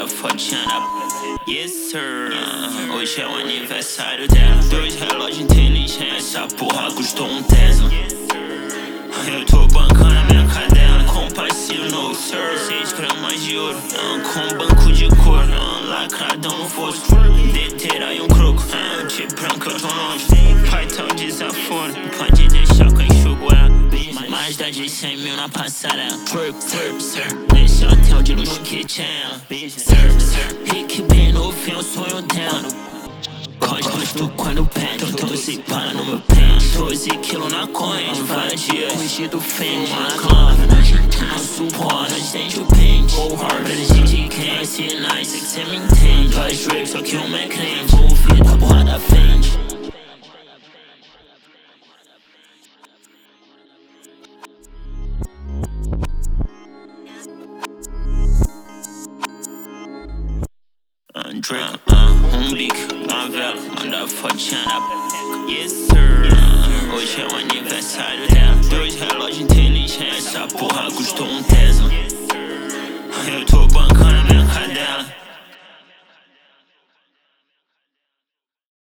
fotinha da yes sir. Hoje é o aniversário dela. 2 relógios inteligentes, essa porra custou um Tesla. Eu tô bancando a minha cadela com parceiro no sir. 6 gramas de ouro, com banco de couro, lacradão no fosco, deteira e um croco, de branco eu tô longe. Pai tá o desaforo, pode deixar que eu enxugo ela. Mais de 100 mil na passarela. Nesse hotel de luxo que tinha ela. Rick bem no fim, o sonho dela. Gosto quando pede, 12 para no meu pente, 12 quilos na corrente, vários dias vestido feio, uma clave na gente, nosso pó, nós tem o pente. Go hard, a gente quer ser nice, que cê me entende. Faz rap, só que uma é crente, ouvido a porra da frente. Drake, bico, uma vela, manda fotinha da yes sir. Hoje é o aniversário dela. 2 relógios inteligentes, essa porra custou um Tesla. Eu tô bancando a minha cadela.